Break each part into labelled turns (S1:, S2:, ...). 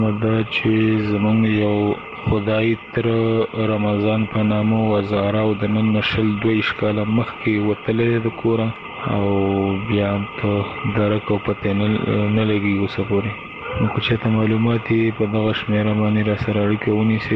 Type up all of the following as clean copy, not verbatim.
S1: دا چې زمونږ یو خدای تر رمضان په نامه وزاره او د نن 22 کاله مخکې وتلی د کوره او بیا په درک او پته نه لګي اوس پورې. نو که چېرته معلومات یې په دغه شمېره باندې را سره اړیکه ونیسئ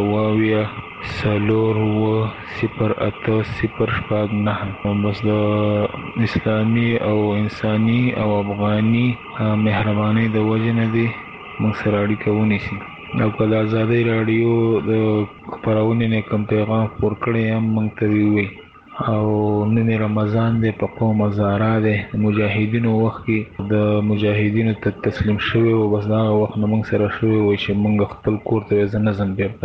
S1: 080 بس د اسلامي او انساني او افغاني مهرباني د وجې نه دی موږ سره اړیکه ونیسي. او که د ازادۍ راډیو د خپرونې نه کوم پیغام خپور کړی هم موږ ته ووایي. او نن رمضان دی، په قوم هزاره دی، مجاهدینو وخت کې د مجاهدینو ته تسلیم شوی و، بس دغه وخت نه موږ سره شوی و چې موږ خپل کور ته زه نه ځم بیرته.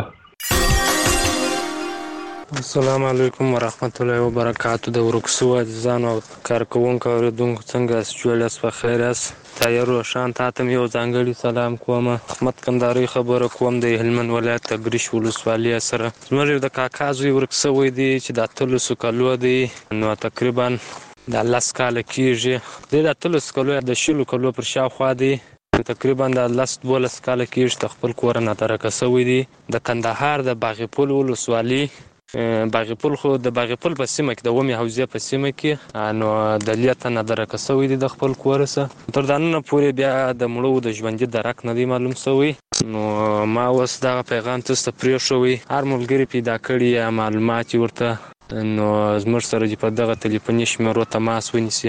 S2: السلام علیکم ورحمت الله وبرکاتو. د ورکسو عزیزانو او کارکوونکو اوریدونکو څنګه یاست؟ جوړ یاست؟ په خیر یاست؟ طاهر روشان تاته مې یو ځانګړی سلام کوم. احمد کندهاري خبره کوم د هلمند ولایت تګریش ولسوالۍ سره. زموږ د کاکا زوی ورک شوی دی چې د 13 کالو دی، نو تقریبا د 10 کاله کېږي. د 13 کالو د 20 کالو پر شاوخوا دی، تقریبا د 10-12 کاله کېږي چې خپل کور نه ترک شوی دی. د کندهار د باغپل ولسوالۍ باغپل خو د باغپل په سیمه کې د ومې حوزې په سیمه کې نو د لیته نه درک شوی دی د خپل کور سره. تر دانونه پورې بیا د مړو د ژوندي درک نه دی معلوم شوی. نو ما اوس دغه پیغام تاسو ته پرېښوی، هر ملګري پیدا کړي یا معلومات ورته نو زموږ سره په دغه تلیفوني شمیرو تماس ونیسي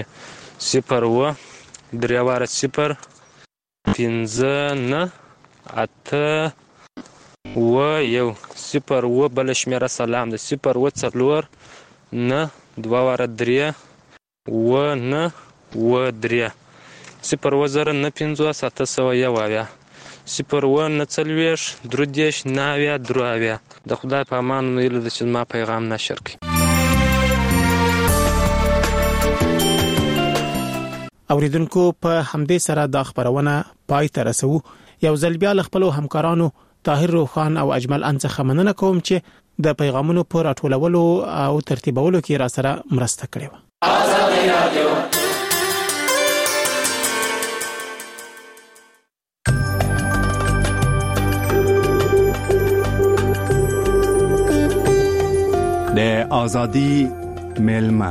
S2: 030 بل شمیره سلام د 0409243 01940 د خدای په امان ویل د چې ما پیغام نشر کړي.
S3: اوریدونکو په همدې سره د خبرونه پای ته رسو. یو ځل بیا خپل همکارانو طاهر روخان او اجمل څخه مننه کوم چې د پیغامونو په راټولولو او ترتیبولو کې را سره مرسته کړې و. آزادي رادیو
S4: د آزادي ملما.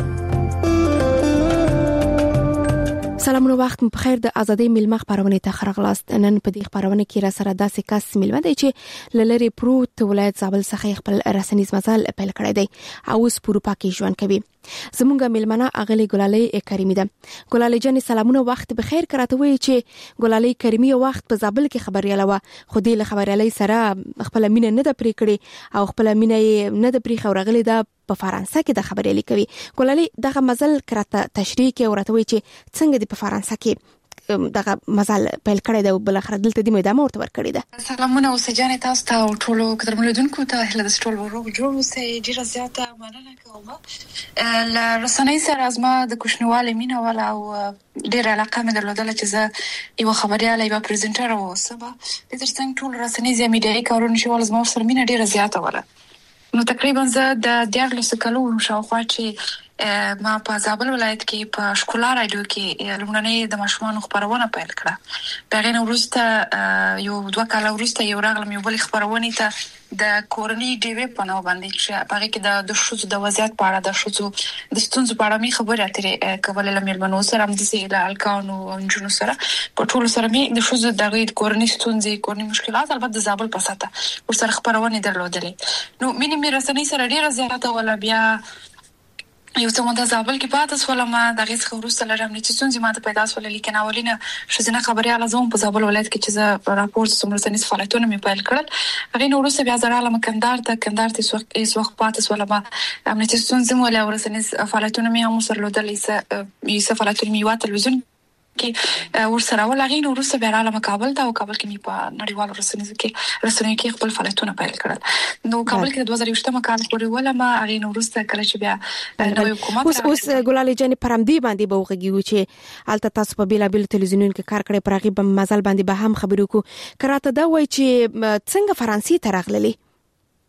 S5: سلامونه، وخت مو بخیر. د ازادۍ ملما خبرونه ته خرغلاست. نن په دې خبرونه کې را سره داسې کس ملما دی چې لری پروت ولایت زابل څخه خپل رسنیز مزل پیل کړی دی او اوس په اروپا کې ژوند کوي. زمونږ ملمنه اغلی ګلالۍ کریمی ده. ګلالۍ جان سلامونه، وخت بخیر. کراته وی چې ګلالۍ کریمی وخت په زابل کې خبرياله و، خو دې له خبريالۍ سره خپل مینه نه د پرې کړې او خپل مینه نه د پرې خورغلی ده په فرانسه کې د خبريالۍ کوي. ګلالۍ دغه مزل کراته تشریح کې ورته وی چې څنګه د په فرانسه کې دغه مزل پیل کړی دی او بل اخر دلته د میدان ورته ور کړی ده.
S6: سلامونه اوسجانې تاسو ته او ټولو کترملودونکو ته هله د ټول ورو جوړ اوسې ډیره زیاته مننه کوم. ل رسنۍ سره ازما د کوشنواله مینه ولا او ډیره علاقه مې درلودله چې زه یو خبرياله یو پریزنټر اوسم. د ترڅنګ ټول رسنۍ زموږ میډیای کارونه شول زما سره مینه ډیره زیاته وله. نو تقریبا زه د 14 کالو شاوخوا چې ما په زابل ولایت کې په شکولا رادیو کې لومړنۍ د ماشومانو خبرونه پیل کړه. بغیر وروسته یو 2 کال وروسته یو راغلم یو بل خبرونه ته د کورنۍ ډیوی په نو باندې چې هغه کې د شوزو د وضعیت په اړه د شوزو د ستونزو په اړه می خبرې اترې کولې لمنو سره هم د سیل الکانو انجونو سره په ټول سره می د شوزو د کورنۍ ستونزې کورنۍ مشکلات البته د زابل په ساته ورسره خبرونه درلودلې. نو مې رسنۍ سره ډیره زیاته ولا بیا یو څه مونږ د زابل کې پاتې سول. ما دغه څه وروسته لرم چې څنګه ما ته پیدا سول، لیکن اولینه شزنه خبري علازم په زابل ولایت کې چې زه راپورټ څومره سنیس فعالیتونه مې پیل کړل. هغه نو وروسته بیا زراله مکندار ته هیڅ وخت پاتې سول. ما امنیتي څنګه ولا ورسنیس فعالیتونه مې هم سره لودلې یې فعالیتونه مې وا تلویزیون کې ورسره ولغې نو وروسته بیا رااله کابل ته او کابل کې مې په نړیوالو رسنیو کې خپل فعالیتونه پیل کړل. نو کابل کې د 2020 کال پورې ولا ما هغه نو وروسته کله چې بیا نوې حکومت
S5: اوس ګلالۍ جان پرمدي باندې به وغږیږي چې الته تاسو په بیلابل تلویزیونونو کې کار کړی، پرغي په مزل باندې به هم خبرو کو کراته دا وای چې څنګه فرانسې ته راغللی.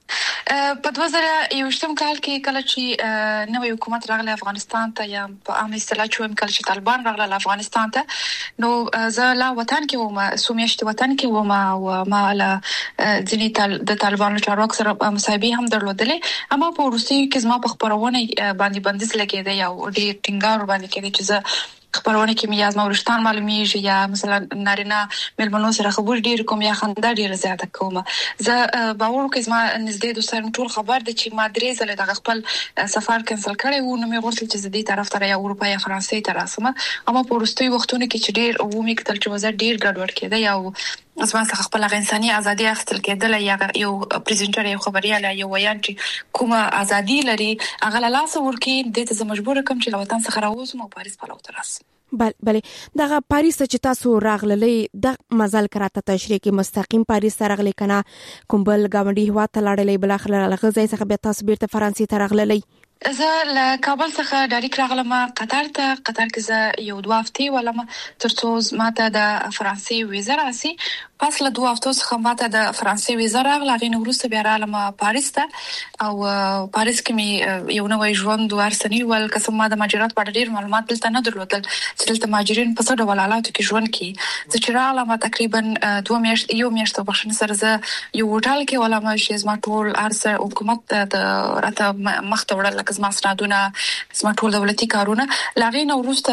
S6: په 2021 کال کې کله چې نوې حکومت راغله افغانستان ته یا په عام اصطلاح چې کله چې طالبان راغله افغانستان ته نو زه لا وطن کې وم سومیشت وطن کې وم او ما له ځینې د طالبانو چارواکو سره مصاحبه هم درلودلې اما په روسي کې زما په خبرونه باندې بندیز لګیده یا ډېر ټینګار باندې کېږي چې زه خبرونه کې مې ازما ورشتان معلومیږي یا مثلا نارینه ملمنو سره خبر ډیر کوم یا خندا ډیر زیاته کوم زه باور کوم زما نږدې دوستان ټول خبر د چې ما درې ځله د خپل سفر کینسل کړی و نو مې غوښتل چې زه دې طرف ته یا اروپا یا فرانسې ته راسم اما په وروستي وختونو کې چې ډیر و مې کتل چې وزه ډیر ګډوډ کېده یا زما څخه خپل انساني ازادي اخیستل کېدل یا یو پریزنټر یو خبريال یو ویان چې کومه ازادي لري هغه له لاس ورکی د ته مجبور کوم چې وطن څخه راوځم او پاریس په لور راسم
S5: بله دغه پاریس چې تاسو راغللې د مزل کراته تشریح کې مستقیم پاریس ته راغلي کنه کوم بل گاونډي هوا ته لاړلې بل اخر لغه ځای څخه بیا تاسو بیرته فرانسې ته راغللې
S6: زه له کابل څخه ډایرکټ راغلم قطر کې زه یو 2 هفتې ولم ترڅو ماته د فرانسې ویزا راسي پس له 2 هفتو څخه ماته د فرانسې ویزا راغله غوښنه وروسته بیا رالم پاریس ته او پاریس کې مې یو نوې ژوند ورسنی ول قسم ما د مهاجرت په اړه ډیر معلومات دلته نه درلودل چې دلته مهاجرین په څه ډول حالاتو کې ژوند کوي چې چرالم تقریبا 2 میاشتې وبښنه سره زه یو هوټل کې ولم چې زما ټول ارسه حکومت د راته مخته وړل زما سنادونه زما ټول دولتي کارونه لاغې نو وروسته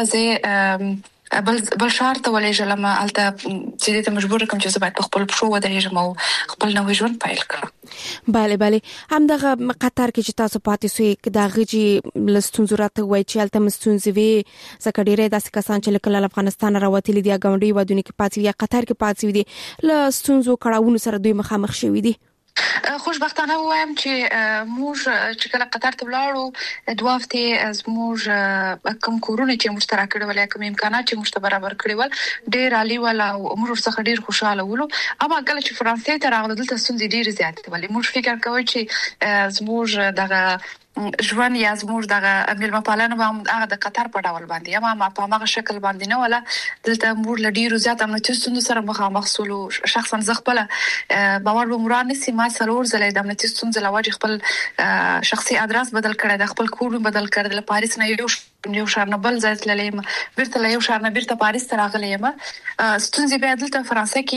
S6: زه بل شهر ته ولېږم الته چې ته مجبور کوم چې زه باید خپل پښو ودرېږم او خپل نوې ژوند پیل کړم
S5: بله همدغه قطر کې چې تاسو پاتې سوې د غږی لستونزورات وای چې الته مستونزوي زکه ډیره داسې کسان چې کله افغانستان راوتلي دي غونډي ودونی کې پاتې یا قطر کې پاتې دي لستونزو کړهونو سره دوی مخامخ شوي دي
S6: خوشبختانه وایم چې موږ چې کله قطر ته ولاړو 2 هفتې زموږ کوم کورونه چې مشترک کړل یا کوم امکانات چې مشته برابر کړل ډېر عالی ولا موږ څخه ډېر خوشاله ولو اما کله چې فرانسې ته راغله دلته ستونزې ډېر زیاتې ولې موږ فکر کوو چې زموږ دغه ژوند یا زموږ دغه ملما پالنه به هغه د قطر په ډول باندې یا ما په هغه شکل باندې نه ولا دلته موږ لډیرو زیات امنیتي ستونزو سره مخامخ سولو شخصا زه خپل باور به مرانه سیمه سلور زله د امنیتي ستونزو لواجه خپل شخصي ادرس بدل کړی د خپل کور بدل کړی د پاریس نه یو شهر نه بل ځای تللم بیرته له یو شهر نه بیرته پاریس ته راغلم ستونزې به دلته فرانسې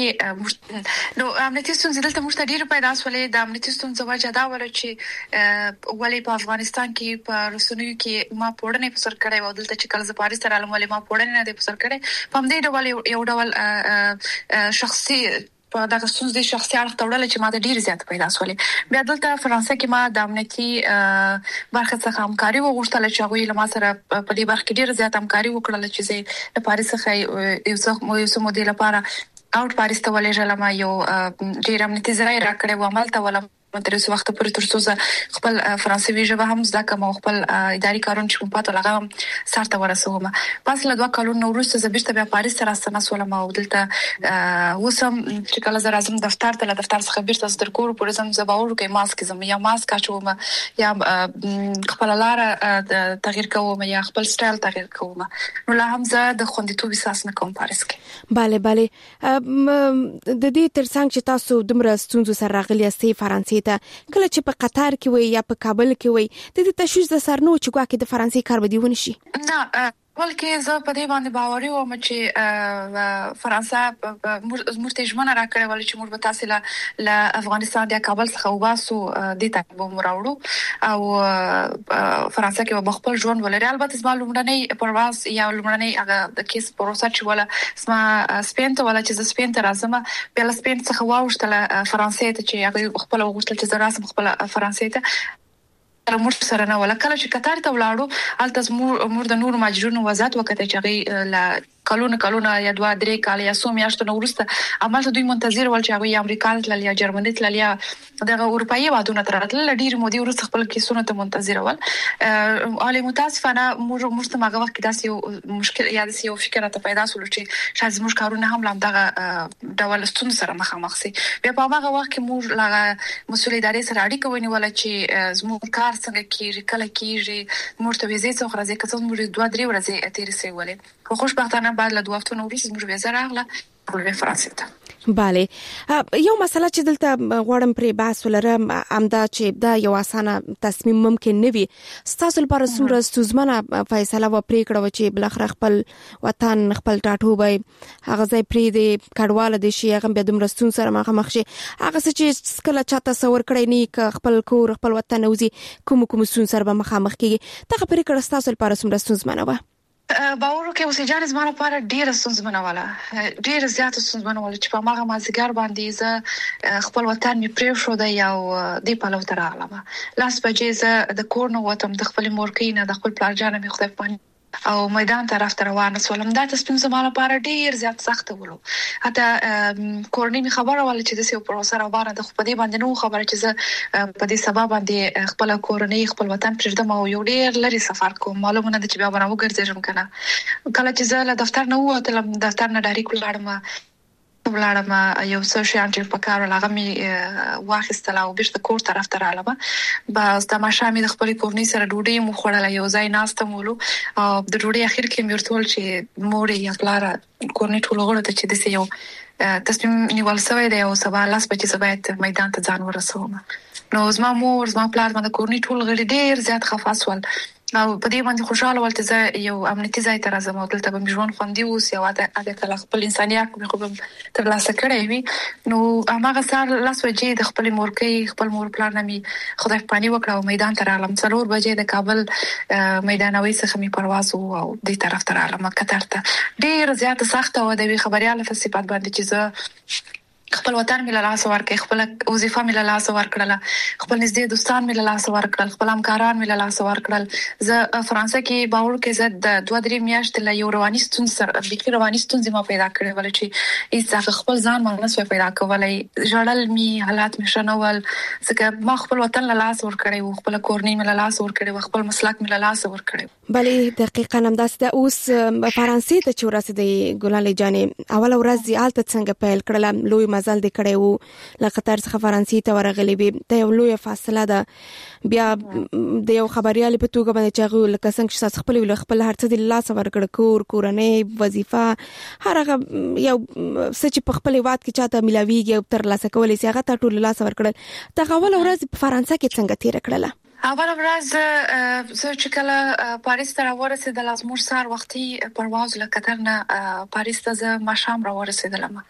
S6: کې نو امنیتي ستونزې دلته موږ ډیر پیدا شولې د امنیتي ستونزو وجه دا ول چې ولې په افغانستان کې په رسنیو کې ما پوړنې په سر کړې و دلته چې کله ز پاریس ته رالم ولې ما پوړنې نه دې په سر کړې په دې ډول یو ډول شخصي په دغه ستونزې شخصي اړخ تړل چې ما د ډیر زیات پیدا شولې بیا دلته فرانسې کې ما د امنیتي برخه څخه همکاري وغوښتل چې هغه له ما سره په دې برخه کې ډیر زیات همکاري وکړل چې زه د پاریس څخه یو څه مودې لپاره اوټ پاریس ته ولېږم یو ډیر امنیتي ځای راکړې و عمل ته ولم تر څو وخت پورې ترڅو خپل فرانسوي ژبه هم زده کوم خپل اداري کارونه چې کوم پاتې لغم سره ورسوم پس له 2 کلونو وروسته زه بیرته بیا پاریس ته راستنه سولم او دلته وسم چې کله زه راځم دفتر ته دفتر څخه بیرته ستر کور پورې زم زه باور کوم ماسک زم یا ماسک اچوم یا خپل لار تغییر کوم یا خپل سټایل تغییر کوم نو لا هم زه د خوندیتوب احساس نه کوم پاریس کې
S5: بله د دې ترڅنګ چې تاسو دومره ستونزو سره راغلي استي فرانسې ته کله چې په قطر کې وي یا په کابل کې وي د دې تشویش د سرنو چې ګواکې د فرانسې کار بدیون شي
S6: نه بلکې زه په دې باندې باوري وم چې فرانسه موږ ته ژمنه راکړې ول چې موږ به تاسو له افغانستان د کابل څخه وباسو د ته به مراوړو او فرانسه کې به خپل ژوند ولري البته زما لومړنۍ پرواز یا لومړنۍ هغه د کیس پروسه چې ولا زما سپین ته ولا چې سپین ته راځم بل سپین څخه واوښتل فرانسې ته چې هغه خپل وغوښتل چې زه راسم خپل فرانسې ته موږ سره نه ولا کله چې قطر ته ولاړو الته موږ د نور ماجرونو وضاحت وکړه چې هغه لا کلونه یا 2-3 کال یا سو میاشتو نو ورسته عمل دوی منتظر ول چې هغه امریکا تل یا جرمني تل یا دغه اروپאי وادونه تراتل ډیر مودي ورسته خپل کیسونه ته منتظر ول علي متاسفانه موږ ته هغه وخت داسې مشکل یا داسې یو فکر ته پیدا شول چې شاید موږ کارونه هم لام دغه ډول ستونزې سره مخامخ سي بیا په هغه وخت کې موږ لا مسول ادارې سره اړیکه ونیول چې زموږ کار څنګه کیږي کله کیږي موږ ته ویزې څو ورځې کڅو موږ 2-3 ورځې تیر سي ولې خو خوشبختانه بعد له 2 هفتو وروسته زموږ ویزه راغله ولې فرانسې ته.
S5: بله یو مسله چې دلته غواړم پرې بحث ولرم امدا چې دا یو اسانه تصمیم ممکن نه وي ستاسو لپاره څومره ستونزمنه فیصله و پریکړه چې بل اخر خپل وطن خپل ټاټوبه هغه ځای پرې د کډواله د شي هغه به د مرستون سره مخ شي هغه چې کله چاته تصور کړی نه خپل کور خپل وطن اوزي کوم ستون سره به مخامخ کیږي ته پریکړه ستاسو لپاره څومره ستونزمنه و؟
S6: باور کې اوسې جان زما لپاره ډیره ستونزمنه وله ډیره زیاته ستونزمنه وله چې په ماغه مازیګر باندې زه خپل وطن می پرې شو د یو دی په لور راغلم لاس بجې زه د کور نو وتم د خپل مورکې نه د خپل پلار جان می خدای په او میدان طرف ته روانه سولم دا تصمیم زما لپاره ډیر زیات سخت ولو حتی کورنۍ می خبره ول چې د سیو پروسه روانه د خپل باندې نو خبره چې زه په دې سبب باندې خپل کورنۍ خپل وطن پرېږدم او یو ډیر لري سفر کوم معلومه نه چې بیا به وګرځم کنه کله چې زه له دفتر نه ووتلم دفتر نه ډایرکټ ولاړم یو څه شیان چې په کار لغه می واخیستل او بیرته کور طرف ته رااله بس د ماشامي د خپل کورنۍ سره ډوډۍ مو خوړل یو ځای ناستم ولو او د ډوډۍ اخر کې مرتول چې مور یې پلار کورنۍ ټول غوړه ته چې د یو تصمیم نیول شوی دی او سبا لاس بچي زبایت میدان ته ځان ورسوم نو زما مور زما پلار باندې کورنۍ ټول غړي ډیر زیات خفاس ول او په دې باندې خوشاله ولته زه یو امنیتي ځای ته راځم او دلته به ژوند خوندي اوس یو اده کله خپل انسانيت مې خو تر لاسه کړی وي نو هغه سار لاس وجې د خپل مورکې خپل مور پلان مې خدای پانی وکړ او میدان ته رالم 4 بجې د کابل میدانوي څخه مې پرواز او د طرف ته رالم قطر ته ډیر زیات سخت او د خبرياله په صفات باندې چې زه خپل وطن مې له لاس ورکړ خپل وظیفه مې له لاس ورکړل خپل نږدې دوستان مې له لاس ورکړل خپل همکاران مې له لاس ورکړل زه فرانسې کې باور کې زه د 2-3 میاشتې له یو رواني ستونزې ما پیدا کړې ول چې هیڅ خپل ځان ما نه سوې پیدا کولای ژړل مې حالات مې شنول ځکه ما خپل وطن له لاس ورکړی او خپل کورنۍ مې له لاس ورکړی او خپل مسلک مې له لاس ورکړی
S5: بله دقیقاً هم داسې اوس فرانسې ته چې ورسېدې ګلالۍ جانې اول ورځ یې الته څنګه پیل کړل لوی مزل دې کړی وو له قطر څخه فرانسې ته ورغلی وي ته یو لوی فاصله ده بیا د یو خبريال په توګه باندې چې هغه لکه څنګه چې خپل خپل هر څه د لاس ورکړ کورنۍ وظیفه هر هغه یو څه چې په خپل وخت کې چاته ملاويږي او تر لاسه کولای شي هغه ته ټول لاس ورکړل ته اول ورځ په فرانسې کې څنګه تیر کړل؟
S6: اول ورځ زه چې کله پاریس ته ورسېدم لازمور سار وختي پرواز له قطر نه پاریس ته زه مشام را ورسېدم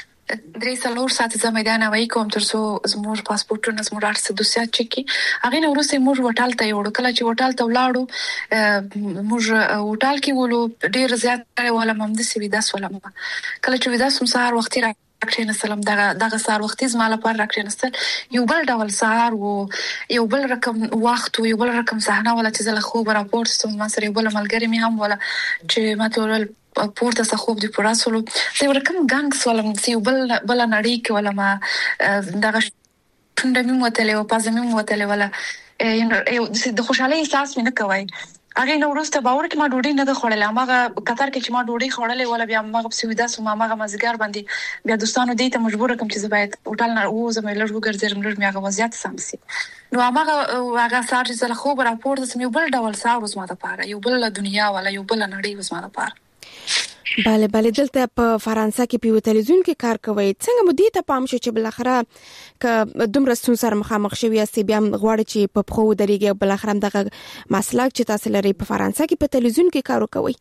S6: 3 ساعت زه میدان وای کوم ترڅو زموږ پاسپورتونه زموږ ارسه دوسیات چکی هغه نو ورسې موږ وټال ته یو کله چې وټال ته ولاړو موږ وټال کې ولو ډیر زیات ولا ممد سی ودا سولم کله چې ودا سم سهار وختي راکړې نسلم دغه سهار وختي زما لپاره راکړې نسل یو بل ډول سهار وو یو بل رقم وخت یو بل رقم صحنه ولا چې زله خو راپورټ ستوم ما سره یو بل ملګری می هم ولا چې ما تورل پورته څخه خوب دی پراسولو زه ورکم ګانګ سوالم چې بل نړۍ کې ولا ما دغه څنګه مې موتلې او پازه مې موتلې ولا یو د خوشحالي احساس مې نه کوي هغه نو ورسته باور کې ما ډوډۍ نه خوړلې هغه قطر کې چې ما ډوډۍ خوړلې ولا بیا ما په سویدا سو ما مازګر باندې بیا دوستانو دې ته مجبور کوم چې زبایت هوټل نه و زمې لږ وګرځم لږ مې هغه وضعیت سمسي نو هغه سار چې زله خو راپورټ سم یو بل ډول سار وز ما ته پاره یو بل دنیا ولا یو بل نړۍ وز ما ته پاره
S5: بله دلته په فرانسې کې په تلویزیون کې کار کوي څنګه مو دې ته پام شو چې بل اخره ک دومره ستون سره مخامخ شوی است بیا غواړي چې په خو درېږي بل اخره دغه مسلک چې تاسو لري په فرانسې کې په تلویزیون کې کار کوي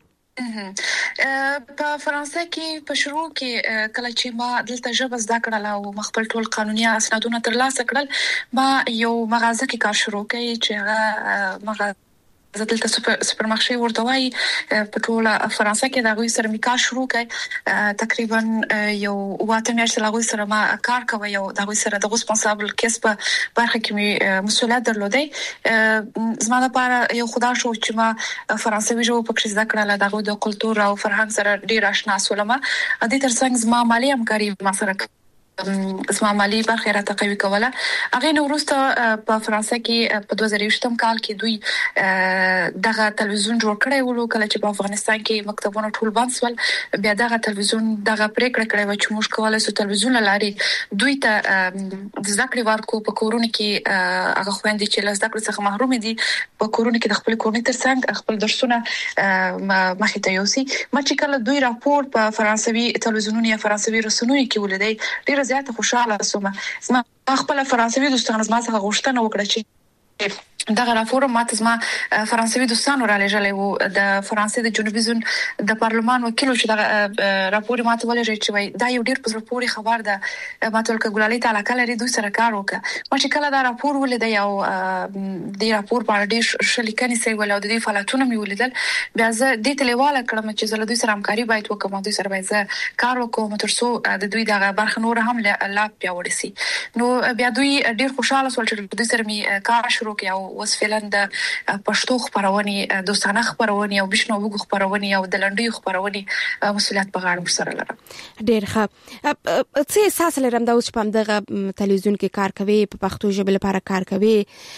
S6: په فرانسې کې په شروع کې کله چې ما دلته ژبه زده کړل او خپل ټول قانوني اسنادونه ترلاسه کړل ما یو مغازه کې کار شروع کړ چې هغه مغازه زه دلته سوپرمارکټ ورته وای په ټول فرانسې کې دا غوي سره می کار شروع کړ تقریبا یو واته میاشتې لا غوي سره ما کار کوي او دا غوي سره د ریسپانسابل کیس په برخه کې می مسؤلیت درلودې زما لپاره یو خدا شو چې ما فرانسوي ژبه په کې زده کړل دا غوي د کلتور او فرهنګ سره ډیر آشنا سولم ا دې ترڅنګ زما مالی همکاري ما سره اسما مالی برخه را تقوی کوله هغه نو وروسته په فرانسه کې په 2020 کال کې دوی دغه تلویزیون جوړ کړی و کله چې په افغانستان کې مکتبونه ټول بند شول بیا دغه تلویزیون دغه پریکړه کړې و چې موږ کولای شو تلویزیون لاري دوی ته د ذکر ورکو په کورونه کې هغه خويندې چې له ذکر څخه محروم دي په کورونه کې د خپل کورنۍ ترڅنګ خپل درسونه مخې ته یوسي ما چې کله دوی راپور په فرانسوي تلویزیونونو یا فرانسوي رسنیو کې ولیدای ډیر زیات خوشاله سوم زما خپل فرانسوي دوستانو زما څخه غوښتنه وکړه چې دغه راپور ماته زما فرانسوي دوستانو را لېږلې وو د فرانسې د جنوبي زون د پارلمان وکیل چې دغه راپور ماته ولېږي چې وای دا یو ډیر په پوری خبر ده ماته ولکه ګلالي تعالی کله لري دوی سره کار وکړه ما چې کله دا راپور ولید یو د راپور په اړه ډیر شلیکني سي ول او د دې فعالیتونو مې ولیدل بیا زه د تلیواله کړم چې زه له دوی سره همکاري باید وکم دوی سره باید زه کار وکم تر څو د دوی دغه برخه نور هم لا پیاوړی سي نو بیا دوی ډیر خوشاله شول چې دوی سره مې کار شروع کړ او وس فعلا د پښتو خبرونه دوستانه خبرونه او بشنو وګ خبرونه او د لنډي خبرونه مسؤلیت په غاړه سره لرم
S5: ډیر ښه څه احساس لرم دا اوس په دغه تلویزیون کې کار کوي په پښتو ژبه لپاره کار کوي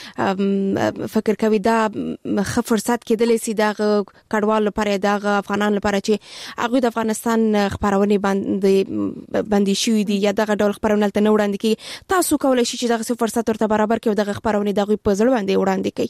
S5: فکر کوي دا ښه فرصت کېدلی سي دا کډوال لپاره دا افغانان لپاره چې هغه د افغانستان خبرونه باندې شوې دي یا دغه ډول خبرونه تل نه وړاندې کی تاسو کولای شئ چې دغه فرصت ورته برابر کړئ دغه خبرونه دغه په ځل باندې وړاندې کړئ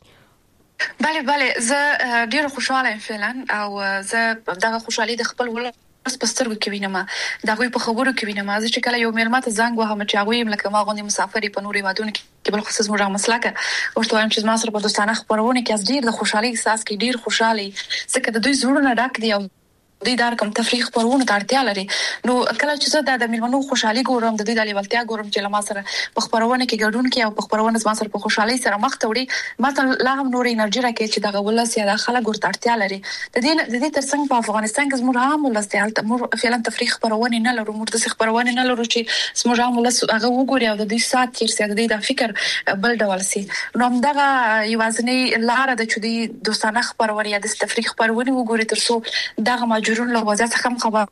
S6: بله زه ډیر خوشاله یم فعلا او زه دغه خوشحالي د خپل ولر په سترګو کې وینم دا غوي په خبرو کې وینم چې کله یو میرمن ته زنګ وهم چې هغه یې لکه ما غوندي مسافر په نوري وادونو کې بل خصوص موږ مسلکه ورته وایم چې ما سره په دوستانه خبرونه کې ډیر د خوشحالي احساس کې ډیر خوشحالي ځکه د دوی زړونه ډک دي او دوی دار کوم تفریح پرونه ته اړتیا لري نو کله چې زه د میلمنو خوشحالي ګورم د دوی د لیوالتیا ګورم چې لما سره په خبرونه کې ګډون کوي او په خبرونه زما سره په خوشحالي سره مخ ته وړي ماته لا هم نور انرژي راکړي چې دغه ولسی د خلک ورته اړتیا لري د دې ترڅنګ په افغانستان کې زموږ هم ولسی حالت موږ فعلا تفریح پرونه نه لرو موږ د خبرونه نه لرو چې زموږ هم ولسی هغه وګوري او د دې سات تیر سي د دې د فکر بل ډول سي نو دغه یوازنی لار د چودي دوستانه خبرونه یا د تفریح پرونه وګوري ترڅو دغه ماجورون له وضعیت څخه خبر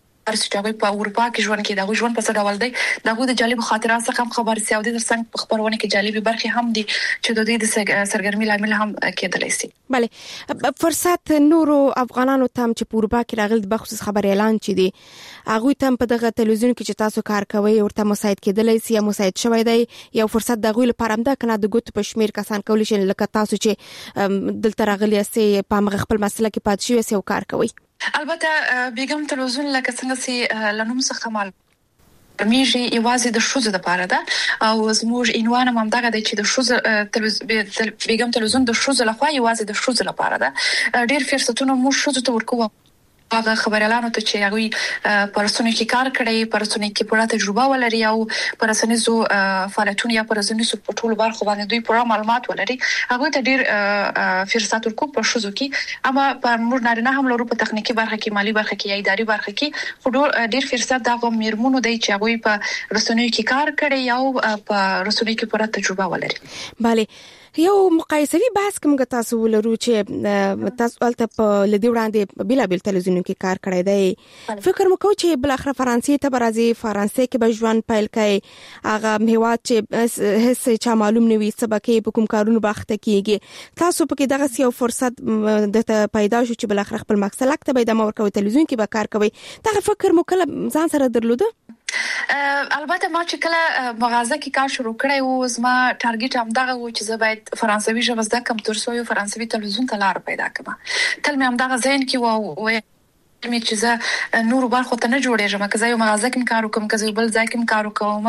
S6: چې په اروپا کې ژوند کې دا ژوند په څه ډول دی دا د جالب خاطرات څخه خبر سي او د ترڅنګ خبرونه کې جالب برخه هم دي چې د دې سرګرمي لامل هم کېدلی سي
S5: بله فرصت نورو افغانانو تام چې په اروپا کې راغلي د بخصوص خبر اعلان چي دي هغه تم په دغه تلویزیون کې چې تاسو کار کوي ورته مساعد کېدلی سي یا مساعد شوی دی یو فرصت د غوی لپاره هم دا کنه د ګوت په شمیر کسان کولی شي لکه تاسو چې دلته راغلي سي په مغ خپل مسله کې پات شوی سي او کار کوي
S6: البته بیګم تلویزیون لکه څنګه سي لنوم څخه مال میږي یوازې د شوزو لپاره ده او زموږ عنوان هم دغه دی چې د شوزو بیګم تلویزیون د شوزو لخوا یوازې د شوزو لپاره ده ډیر فرصتونه موږ شوزو ته ورکوو هغه خبرلانو ته چې هغه پرسونی کې کار کړی پرسونی کې پوره تجربه ولري او پرسونی زو فعالیتونه یا پرسونی سو په ټول برخو باندې دوی پوره معلومات ولري هغه ته ډیر فرصت ورکو په شوزو کې اما په موږ نارینه هم لرو په تخنیکی برخه کې مالی برخه کې یا اداري برخه کې خو ډیر فرصت دغه میرمنو دی چې هغه په رسنیو کې کار کړی او په رسنیو کې پوره تجربه ولري
S5: bale یو مقایسوي بحث کوم تاسو ولرو چې تاسو الته په لدی وړاندې بلابل تلویزیون کې کار کړی دی فکر مکو چې بل اخر فرانسې ته برازي فرانسې کې به ژوند پایل کوي هغه میوات چې هیڅ چا معلوم نه وي سبکه په کوم کارونو باخته کیږي تاسو په کې دغه یو فرصت د پیدا شو چې بل اخر خپل مقصد لکه به د مور کوي تلویزیون کې به کار کوي دا فکر مو کله ځان سره درلوده
S6: البته ما چې کله مغازه کې کار شروع کړی و زما ټارګټ هم دغه و چې زه باید فرانسوي ژبه زده کوم تر څو یو فرانسوي تلویزیون ته لار پیدا کړم تل مې هم دغه ذهن کې و مې چې زه نور برخو ته نه جوړېږم که زه یو مغازه کې کار وکم که زه بل ځای کې کار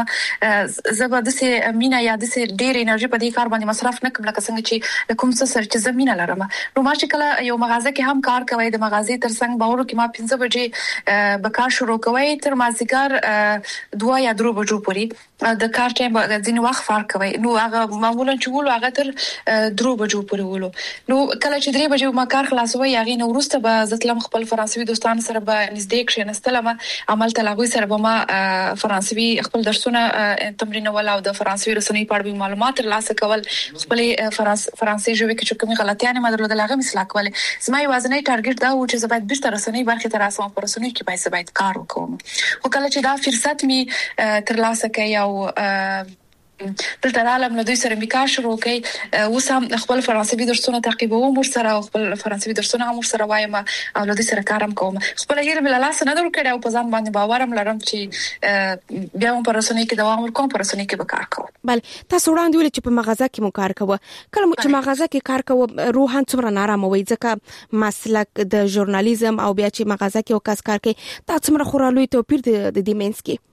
S6: وکم زه به د سه مینا یا د سه ډېر انرژي په دې کار باندې مصرف نه کوم لکه څنګه چې کوم څه سره چې زمينه لرم نو ما چې کله یو مغازه کې هم کار کوي د مغازې ترڅنګ باور کې ما 15 بجې به کار شروع کوي تر مازیګر 2 یا 3 بجو پورې د کار ټایم ځینې وخت فرق کوي نو هغه معمولا چې ولو هغه تر 3 بجو پورې ولو نو کله چې 3 بجې ما کار خلاصوي هغه نو ورسته به زتلم خپل فرانسوي دوستان سره به نږدې کښینستلم عمل تلاغوي سره به ما فرانسوي خپل درسونه تمرین ولا او د فرانسوي رسنۍ په اړه معلومات ترلاسه کول خپل فرانسوي ژبه کې چې کومه غلطیانه ما درلودل هغه اصلاح کول زما یوازینی ټارګټ دا و چې زه باید بیرته رسنۍ برخه ته راسم په رسنۍ کې باید کار وکړم خو کله چې دا فرصت می ترلاسه کړ او دلته عالم له دوی سره میکا شروع کړي وسم خپل فرانسوي درسونه تعقیبوم ورسره خپل فرانسوي درسونه هم ورسره وایم او له دوی سره کارم کوم خپل هیله مل لاس نه درکړم او په ځان باندې باورم لرم چې بیا هم پر رسنۍ کې دوام ورکوم پر رسنۍ کې به کار کوم
S5: بل تاسو وړاندې ویل چې په مغازه کې مو کار کوو کله چې مغازه کې کار کوو روحان څومره نارامه وي ځکه مسلک د ژورنالیزم او بیا چې مغازه کې وکاس کار کوي دا څومره خورالوي توپیر د دې مینس کې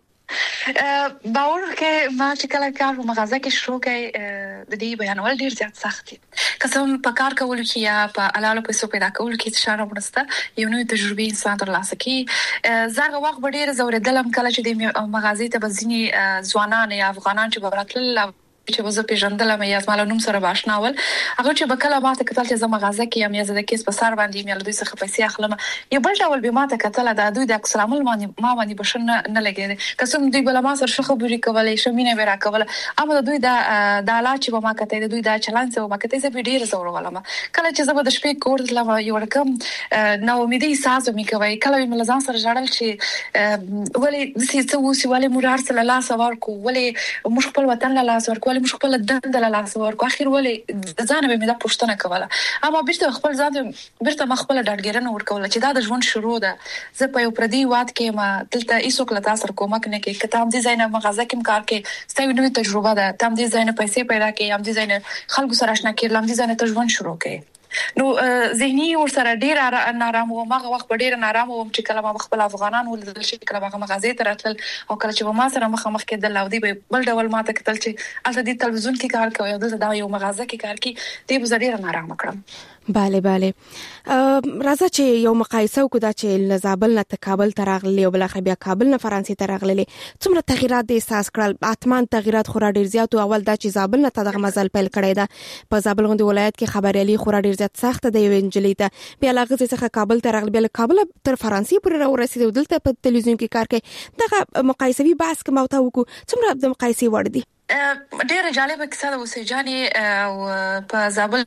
S6: باور کې ما چې کله کار په مغازه کې شروع کړ د دې بیانول ډیر زیات سخت دي قسم په کار کول کې یا په علالو پیسو پیدا کول کې اشاره ورسته یو نوې تجربه انسان ترلاسه کوي زغه وخت ډیر زوردلم کله چې د مغازې ته بزنی ځوانان یا افغانان چې براتل چې وزه پیژندل مې یا زموږ نوم سره باشناول هغه چې بکله ماته کتل چې زما مغازه کې یم یا زده کیس په سر باندې مې له دوی څخه پیسې اخلم یو بل ډول به ماته کتل دا دوی د اکسلام ما باندې بشن نه لګیږي قسم دوی بل ما سره شخه بری کولای شمینه ورا کوله اما دوی دا لا چې ما کته دوی دا چلان څه ما کته زه ډیر زور ولم کله چې زه د شپې کور لا یو رقم نو امیدي احساس مې کوي کله مې لزان سره جړل چې ولې د څه وسی ولې مرار سره لا سوار کو ولې مش خپل وطن لا سوار کو مش خپل دند لا سوار کو اخر ولې ځان به مې دا پښتنه کوله اما بیرته خپل ځان بیرته مخبل ډاډګرنه ورکول چې دا د ژوند شروع ده زه په یو پردي واد کې ما دلته ایسوک لتا سره کومک نه کې کتاب ډیزاین مغازه کې کار کې ستاسو نوې تجربه ده تام ډیزاین پیسې پیدا کې هم ډیزاین خلکو سره آشنا کړل هم ډیزاین ته ژوند شروع کړي نو ذهني ور سره ډیر نارام و ماغه وخت ډیر نارام و چې کله ما خپل افغانان ولدل شي کله ما مغازې ته راتل او کله چې ما سره مخ کې د لاودي بل ډول ما ته کتل چې الته د تلویزیون کې کار کوي او د یو مغازه کې کار کوي دې به ډیر نارام کړم
S5: bale راځه چې یو مقایسه وکړو دا چې لزابل نه کابل ته راغلي او بل بیا کابل نه فرانسې ته راغلي څومره تغیرات د احساس کړل اتمان تغیرات خورا ډیر زیات او اول دا چې زابل نه دغه مزل پیل کړی دا په زابل غونډه ولایت کې خبريالي خورا ډیر زیات سخت دی وینجلې ته بیا لغه څخه کابل ته راغلي بیا کابل تر فرانسې پورې ورسېد دلته په تلویزیون کې کار کوي دغه مقایسوي بحث کوم او تا وکړو څومره د مقایسې وړ دي
S6: ډیر جالب کیسه ده اوسې جاني او په زابل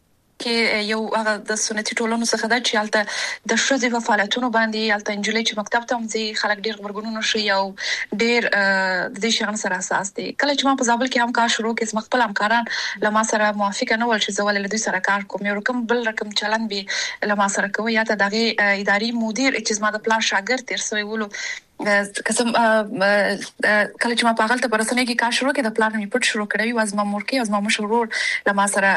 S6: کې یو هغه د سنتي ټولنو څخه د چالتہ د شوزي په فعالیتونو باندې الته انجلې چې مکتب ته مزي خلک ډیر خبرګونونه شي او ډیر د دې شغل سره اساس دي کله چې ما په زابل کې هم کار شروع کړم خپل همکاران لما سره موافق نه ول چې زول له دوی سره کار کوم یو رقم بل رقم چلن به لما سره کوي یا ته دغه اداري مدیر چې ما د پلان شاګرد تر سوی ولو قسم کله چې ما په غلطه برسنه کې کار شروع کړ د پلان می پټ شروع کړی واز ما مور کې از ما مشرور لما سره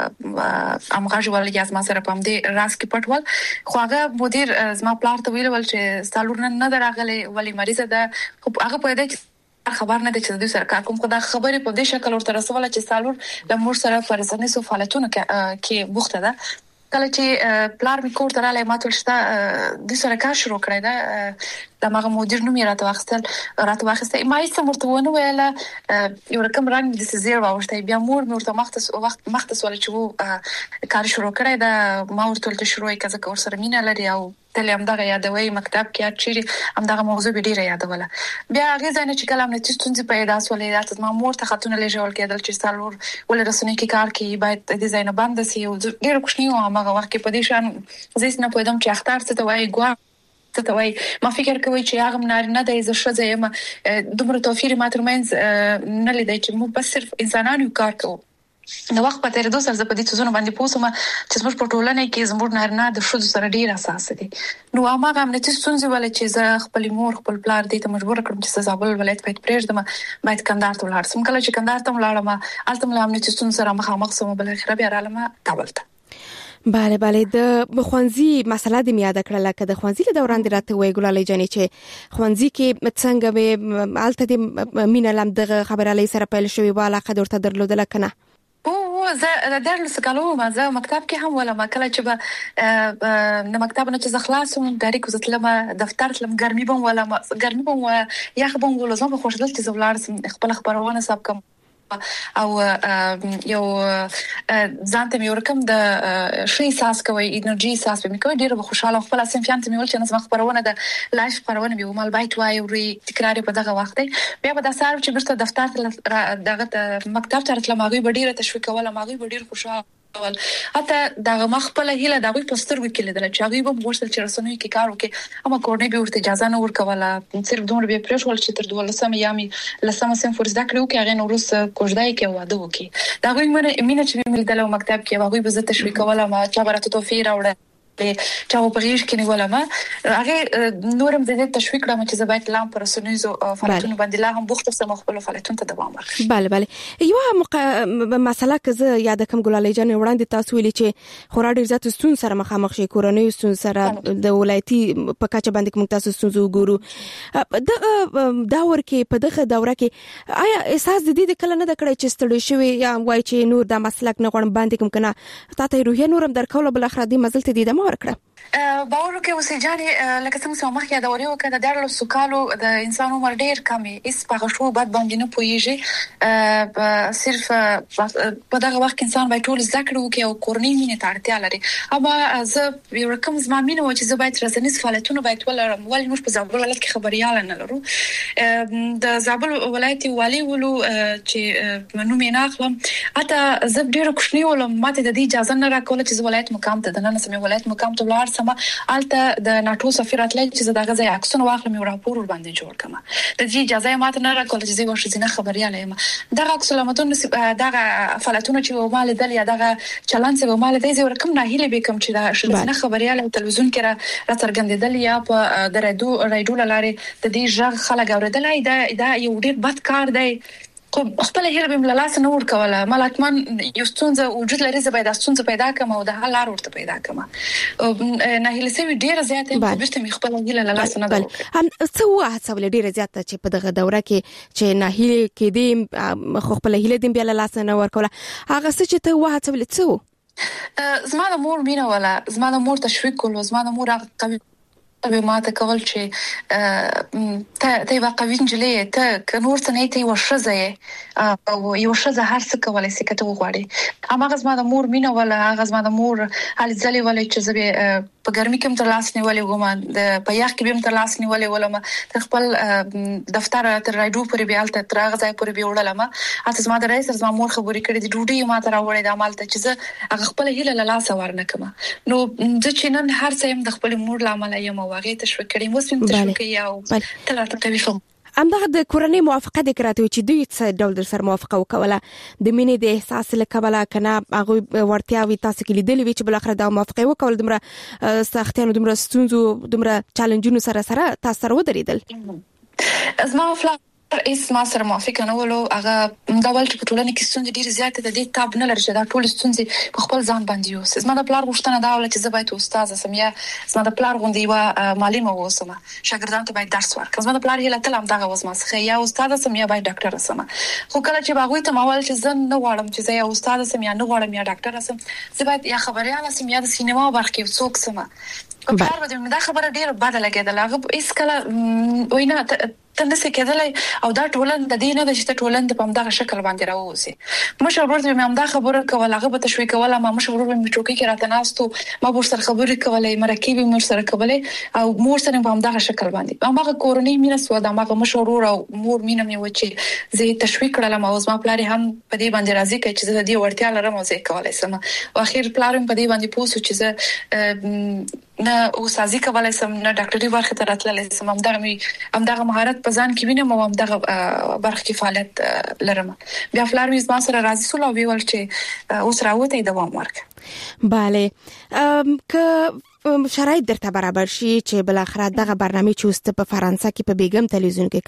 S6: امغاج ول یا از ما سره پم دي راس کې پټول خو هغه مدیر از ما پلان ته ویل چې سالور نه دراغله ولی مریضه ده هغه په دې خبر نه دي چې دوی سره کوم خدای خبرې په دې شکل ورته رسوله چې سالور د مور سره فرزنه سو فعالیتونه کې بوخته ده کله چې پلار می کور تراله ماته شته د سره کار شروع کړی دا د ماغه مدیر نوم راته واخیسته ما یې سمورتونه ویله یو رقم رنګ د سزیر واوښته بیا مور ورته مختص ول چې وو کار شروع کړی دا ما ورته شروع کړه کور سره مینه لري او تل هم دغه یادوي مکتب کې چیرې هم دغه موضوع به ډیره یادوله بیا هغه ځنه چې کلام نه تستونځي پیدا سولې راته ما مور ته خاتون لېجول کېدل چې سالور ول رسنۍ کې کار کوي باید ډیزاین باندې سي او ډیره کوښنی و هغه وخت کې په دې شان زه نه پوهیدم چې اختر څه ته وایي ته وای ما فکر کوي چې هغه نه د عزت یم دومره توفیر ما ترمنځ نه لیدای چې مو بس صرف انسانانو کار کوو نو وخت په تیر دوه سره په دې څه باندې پوسوم چې زموږ په ټولنه کې زموږ نه د شذ سره ډیر اساس دي نو هغه هم نتیجه څنګه ول چې زه خپل مور خپل پلار دې ته مجبور کړم چې زابل ولایت په پرېږدم باید کندهار ته ولاړ سم کله چې کندهار ته ولاړم الته مله هم نتیجه سره مخامخ سم بل اخر بیا رالم کابل ته
S5: bale د خوانزي مسله د میاده کړل کده خوانزي له دوران درته وای ګلالي جاني چې خوانزي کې څنګه به الته د مینلم دغه خبرالي سره پیل شوی والا قدرته درلودل کنه
S6: زه د درس کالو ما زه مکتب کې هم ولا ما کله چې به د مکتب نه چې خلاصوم ډایرک وزتلم دفتر تلم ګرمي بم ولا ګرمي بم یا خبم ولزم په خوشدل چې زولار خپل خبرونه سب کوم او یو ځان ته مې ورکم د شي احساس کوي انرژي احساس به مې کوي ډیر خوشاله خپل سیمفیان ته مې ول چې نظم خبرونه د لایف خبرونه به مال بایټ وای او تکرار په دغه وخت بیا به د سار چې برته دفتر ته دغه مکتب ته راتلم هغه به ډیره تشویق کوله هغه به ډیر خوشاله حتی دغه مخبل هیله دغه پستر وکیل د لچاغي به ورسل چې رسنوي کې کار وکي اما کورنۍ به ورته اجازه نه ورکوله صرف دومره به پرېښول چې تر 12 یامي لسمه سم فرض دکړو کې هغه نورس کوژدای کې واده وکي دغه مینه چې مې دلته مکتب کې هغه به زه تشویق کوله ما چې برته توفیر راوړه چا په غیږ کې نیولم هغه نورم د تشویق کړم چې زبایت لام پر سنویزو فعالیتونو باندې لا هم بوخت سم خپل فعالیتونو ته دوام ورکړم.
S5: بله یو مسله که زه یاد کوم ګلالۍ جان وړاندې تاسو ویلي چې خورا ډیر زیات ستون سره مخامخ شي کورنۍ ستون سره د ولایتي په کچه باندې کوم تاسو ستونزو ګورو د داور کې په دغه دوره کې آیا احساس د دې کله نه د کړی چې ستړي شوی یا وای چې نور د مسلک نه غوړم باندې کوم کنه تاسو روحي نورم درکول بل اخر دې مزل ته دې د ورکړه
S6: باور کې وسجاني لکه څنګه چې مخکې دا وریو کړه د 10 سکالو د انسانو مر ډیر کمي اس په شو بعد باندې نه پويږي صرف په دغه وخت انسان به ټول ذکر وکي او کورنۍ مینه تړتیا لري اما زه یو رقم زمامینه و چې زه باید رسنیز فعالیتونه باید ولرم ولې موږ په زابل ولایت کې خبريال نه لرو د زابل ولایت والی ولو چې منو مې نه اخلم اته زه ډیر خوشنی ولم ماته د دې اجازه نه راکول چې ولایت مقام ته د نن سمې ولایت مقام ته ولار سم الته د ناتو سفارت لای چې دغه ځای عکسونه واخلم او راپور ور باندې جوړ کړم د دې اجازه ماته نه راکول چې زه ورشي نه خبريال یم دغه عکسلمتون دغه فعالیتونه چې مال دل یا دغه چلن چې مال دې زه ورکم نه هیله به کوم چې دا شل نه خبريال تلویزیون کې را څرګندېدل یا په د رادیو لارې د دې ژغ خلک اوریدل دا یو ډیر بد کار دی خپل هیله به ملالاس نه ور کوله ملاتمن یو ستونزه وجود لري زه باید ستونزه پیدا کړم او د حل لار ورته پیدا کړم نه هیله سوي ډیره زیاته برته می خپل هیله لالاس نه ده
S5: هم څه واه څول ډیره زیاته چې په دغه دوره کې چې نه هیله کې دې خپل هیله دې بیا لالاس نه ور کوله هغه څه چې ته واه څول څه
S6: زما د مور مینه ولا زما د مور تشویق کول زما د مور قوي به ما ته کول چې ته واقعي انجلې ته نور څه نه ته وشزه او یو شزه هر څه کولای شي کته وغواړي اما غزما د مور مینه ولا غزما د مور حال ځلې ولې چې زه په ګرمي کې تر لاس نیولې وګم د په یخ کې به تر لاس نیولې ولما تر خپل دفتر تر رادیو پورې به الته تر غځای پورې به وړلم اته زما د رئیس زما مور خبرې کړې د ډوډۍ ما ته راوړې د عمل ته چې زه خپل هیله لاس ورنه کما نو د چینن هر څه هم د خپل مور لامل یم واغې تشویق کړي موسم تشویق یا تلاتو کوي فهم
S5: همدغه د کورنۍ موافقه د کراته چې دوی څه ډول سره موافقه وکوله د مینې د احساس لکبله کنه هغه ورتیاوي تاسو کې لیدلې وی چې بل اخر د موافقه وکول دمره سختانو دمره ستونزو دمره چالنجونو سره تاسو سره ودرېدل
S6: زما فلا اس ما سره موافقه نه ولو هغه دا ول چې په ټولنه کې ستونزې ډېر زیاتې د دې تاب نه لري چې دا ټول ستونزې په خپل ځان باندې یو زما د پلار غوښتنه دا ول چې زه باید استاد سم یا زما د پلار غوندي و معلم اوسم شاګردانو ته باید درس ورکړم زما د پلار هیله تل هم دغه وسمه څخه یا استاد سم یا باید ډاکټر سم خو کله چې باغوي ته ماول چې زه نه غواړم چې زه یا استاد سم یا نه غواړم یا ډاکټر سم زه باید یا خبريال سم یا د سینما برخه کې څوک سم په کار باندې دا خبره ډیره بده لګیدله هغه اس کله وینا تنده کېدلای او دا ټولن د دې نه د چې ټولن د پمدغه شکل باندې راوځي مشر ورته مې هم دا خبره کوله هغه به تشویق کوله ما مشر ورته مې چوکي کې راته ناستو ما ور سره خبرې کولې مرکبي مور سره کولې او مور سره په همدغه شکل باندې هغه کورنۍ مینه سو د هغه مشر ور او مور مینه مې و چې زه تشویق کړم او زما پلار هم په دې باندې راضي کړ چې زه دې ورتیا لرم او زه کولای سم او اخر پلار په دې باندې پوسو چې زه نه او سازي کولای سم نه ډاکټري برخه ته راتللی سم همدغه مهارت په ځان کې وینم او همدغه برخه کې فعالیت لرم بیا فلار مې زما سره راضي سول او ویل چې اوس راوته دوام ورک
S5: bale که شرایط درته برابر شي چې بل اخر دغه برنامه چوست په فرانسه کې په بیګم تلویزیون کې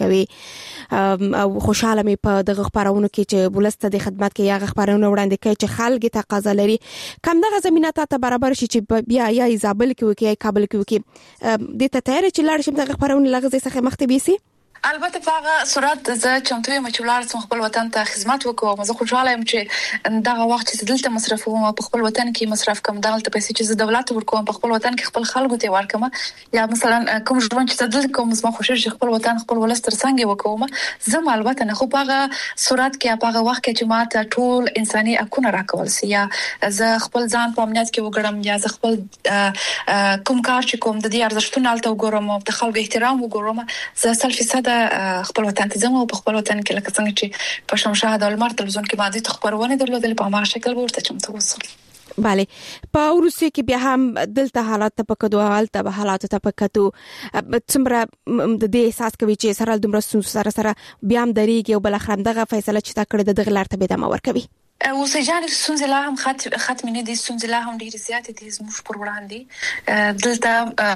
S5: کوي او خوشاله مې په دغه خبرونو کې چې ولسته د خدمت کې یا خبرونه وړاندې کوي چې خلک تقاضا لري کم دغه زمينه ته برابر شي چې بیا یا ایزابل کې وکي یا کابل کې وکي د ته تیار چې لاړ شم دغه خبرونه لغزه څخه مخته بيسي
S6: البته په هغه صورت زه چمتو یم چې ولر سم خپل وطن ته خدمت وکړم. زه خوشاله یم چې دغه وخت چې دلته مصرفوم په خپل وطن کې مصرف کوم، دغه پیسې چې دولت ورکوم په خپل وطن کې خپل خلکو ته ورکوم، یا مثلا کوم ژوند چې دلته کوم زما خوشاله چې خپل وطن خپل ولست تر څنګه وکوم. زه البته نه خو په هغه صورت کې په هغه وخت کې چې ماته ټول انساني حقوق راکول سي، یا زه خپل ځان په امنیت کې وګړم، یا زه خپل کوم کار چې کوم د دې ارزښتونو الته وګورم او د خلکو احترام وګورم. زه 100% خپل وطن ته ځم او په خپل وطن کې لکه څنګه چې په شمشاد المر تلویزیون کې باندې خبرونه درلودل په هغه شکل ورته چمتو وسم.
S5: bale په روسیه کې بیا هم دلته حالات ته پکدو حالت به حالات ته پکتو څومره د دې احساس کوي چې سره دومره سره بیا هم دریږي او بل اخرم دغه فیصله چې تا کړې د غلار ته به دمه ورکوي.
S6: اوسېجان سونځ لا هم ختم نه دي، سونځ لا هم ډیر زیات دي زموږ پر وړاندې. دلته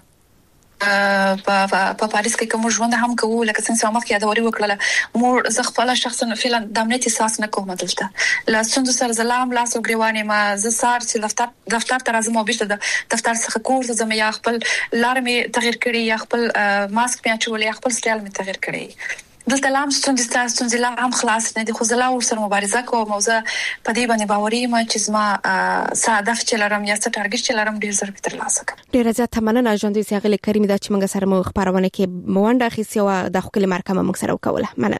S6: په پاریس کې کوم ژوند هم کوو لکه څنګه مخکې یادوري وکړه مور زه خپل شخصا فعلا د امنیت احساس نه کوم. دلته لا څنګه سره زلام لاس او غریوانې ما زه سار چې دفتر ته راځم او بیرته د دفتر څخه کور ته ځم، یا خپل لارمې تغیر کړی، یا خپل ماسک مې اچولې، یا خپل سټایل مې تغیر کړی. دلته لام ستونزې لا هم خلاص نه دي، خو زه ور سره مبارزه کوم او زه په دې باندې باوري یم چې زما هدف چې لرم یا څه ټارګټ چې لرم ډیر زر تر لاسه کوم.
S5: ډیر زیات مننه ژوندۍ سیغلې کریم دا چې موږ سره مو خبرونه کې مونډه خېسي او د خپل مرکه موږ سره وکوله. مننه.